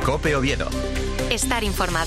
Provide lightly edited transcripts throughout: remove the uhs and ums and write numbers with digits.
COPE Oviedo. Estar informado.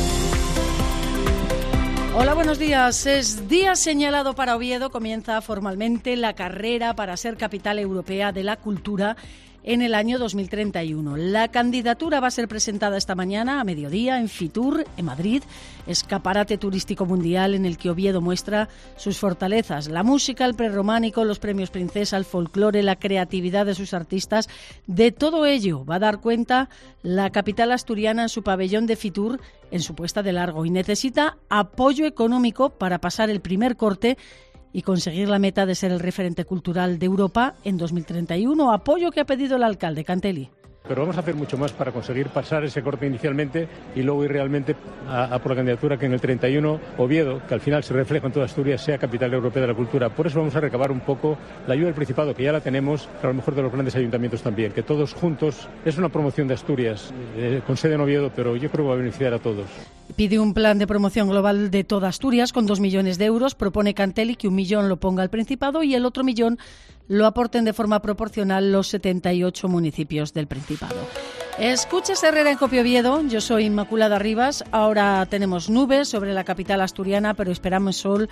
Hola, buenos días. Es día señalado para Oviedo. Comienza formalmente la carrera para ser capital europea de la cultura en el año 2031. La candidatura va a ser presentada esta mañana a mediodía en Fitur, en Madrid, escaparate turístico mundial en el que Oviedo muestra sus fortalezas. La música, el prerrománico, los premios Princesa, el folclore, la creatividad de sus artistas. De todo ello va a dar cuenta la capital asturiana en su pabellón de Fitur en su puesta de largo y necesita apoyo económico para pasar el primer corte y conseguir la meta de ser el referente cultural de Europa en 2031, apoyo que ha pedido el alcalde Cantelli. Pero vamos a hacer mucho más para conseguir pasar ese corte inicialmente y luego ir realmente a por la candidatura que en el 31 Oviedo, que al final se refleja en toda Asturias, sea capital europea de la cultura. Por eso vamos a recabar un poco la ayuda del Principado, que ya la tenemos, pero a lo mejor de los grandes ayuntamientos también, que todos juntos, es una promoción de Asturias, con sede en Oviedo, pero yo creo que va a beneficiar a todos. Pide un plan de promoción global de toda Asturias con 2 millones de euros. Propone Cantelli que 1 millón lo ponga el Principado y el otro 1 millón lo aporten de forma proporcional los 78 municipios del Principado. Escuchas Herrera en COPE Oviedo. Yo soy Inmaculada Rivas. Ahora tenemos nubes sobre la capital asturiana, pero esperamos sol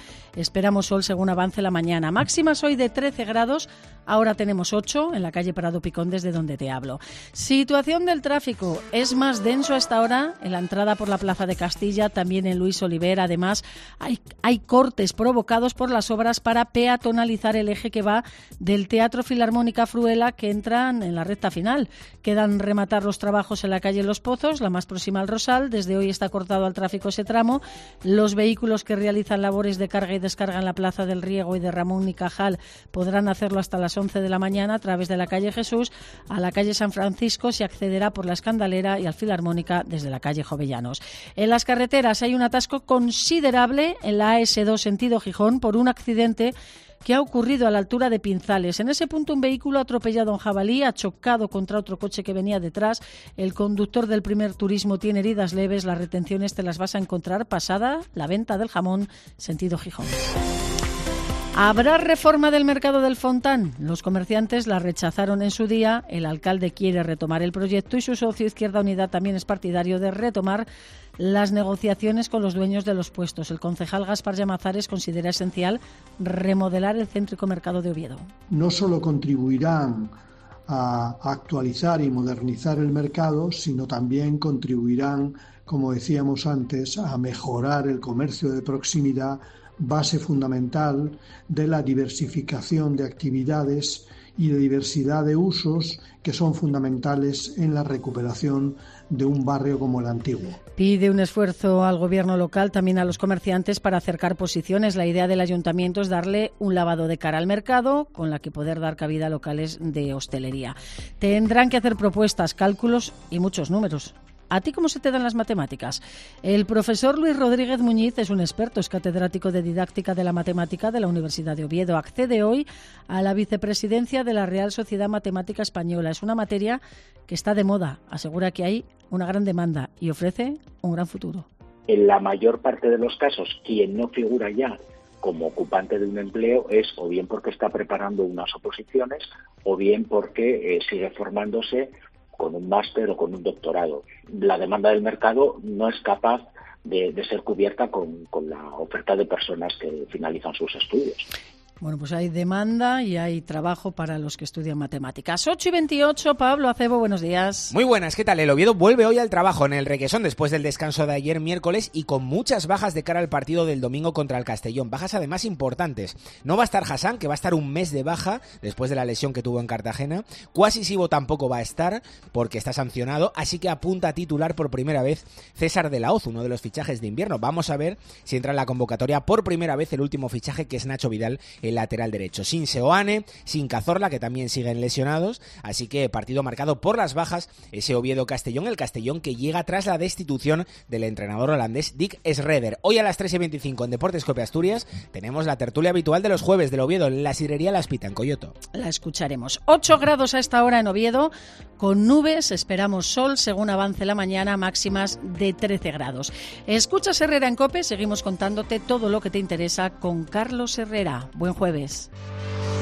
según avance la mañana. Máximas hoy de 13 grados, ahora tenemos 8 en la calle Prado Picón, desde donde te hablo. Situación del tráfico, es más denso a esta hora en la entrada por la Plaza de Castilla, también en Luis Oliver. Además, hay cortes provocados por las obras para peatonalizar el eje que va del Teatro Filarmónica Fruela, que entran en la recta final. Quedan rematar los trabajos en la calle Los Pozos, la más próxima al Rosal. Desde hoy está cortado al tráfico ese tramo. Los vehículos que realizan labores de carga y descarga en la Plaza del Riego y de Ramón y Cajal podrán hacerlo hasta las 11 de la mañana a través de la calle Jesús. A la calle San Francisco se accederá por la Escandalera y al Filarmónica desde la calle Jovellanos. En las carreteras hay un atasco considerable en la AS2 sentido Gijón por un accidente que ha ocurrido a la altura de Pinzales. En ese punto un vehículo ha atropellado a un jabalí, ha chocado contra otro coche que venía detrás. El conductor del primer turismo tiene heridas leves. Las retenciones te las vas a encontrar pasada la venta del jamón, sentido Gijón. ¿Habrá reforma del mercado del Fontán? Los comerciantes la rechazaron en su día. El alcalde quiere retomar el proyecto y su socio Izquierda Unida también es partidario de retomar las negociaciones con los dueños de los puestos. El concejal Gaspar Llamazares considera esencial remodelar el céntrico mercado de Oviedo. No solo contribuirán a actualizar y modernizar el mercado, sino también contribuirán, como decíamos antes, a mejorar el comercio de proximidad, base fundamental de la diversificación de actividades y de diversidad de usos que son fundamentales en la recuperación de un barrio como el antiguo. Pide un esfuerzo al gobierno local, también a los comerciantes, para acercar posiciones. La idea del ayuntamiento es darle un lavado de cara al mercado, con la que poder dar cabida a locales de hostelería. Tendrán que hacer propuestas, cálculos y muchos números. ¿A ti cómo se te dan las matemáticas? El profesor Luis Rodríguez Muñiz es un experto, es catedrático de didáctica de la matemática de la Universidad de Oviedo. Accede hoy a la vicepresidencia de la Real Sociedad Matemática Española. Es una materia que está de moda, asegura que hay una gran demanda y ofrece un gran futuro. En la mayor parte de los casos, quien no figura ya como ocupante de un empleo es o bien porque está preparando unas oposiciones o bien porque sigue formándose con un máster o con un doctorado. La demanda del mercado no es capaz de ser cubierta con la oferta de personas que finalizan sus estudios. Bueno, pues hay demanda y hay trabajo para los que estudian matemáticas. 8:28, Pablo Acebo, buenos días. Muy buenas, ¿qué tal? El Oviedo vuelve hoy al trabajo en el Requesón después del descanso de ayer miércoles y con muchas bajas de cara al partido del domingo contra el Castellón. Bajas además importantes. No va a estar Hassan, que va a estar un mes de baja después de la lesión que tuvo en Cartagena. Cuasi Sibo tampoco va a estar porque está sancionado, así que apunta a titular por primera vez César de la Hoz, uno de los fichajes de invierno. Vamos a ver si entra en la convocatoria por primera vez el último fichaje, que es Nacho Vidal, el lateral derecho. Sin Seoane, sin Cazorla, que también siguen lesionados, así que partido marcado por las bajas, ese Oviedo-Castellón, el Castellón que llega tras la destitución del entrenador holandés Dick Schroeder. Hoy a las 3:25 en Deportes COPE Asturias tenemos la tertulia habitual de los jueves del Oviedo en la sidrería La Espita, en Coyoto. La escucharemos. 8 grados a esta hora en Oviedo, con nubes, esperamos sol según avance la mañana, máximas de 13 grados. Escuchas Herrera en COPE, seguimos contándote todo lo que te interesa con Carlos Herrera. Buen jueves.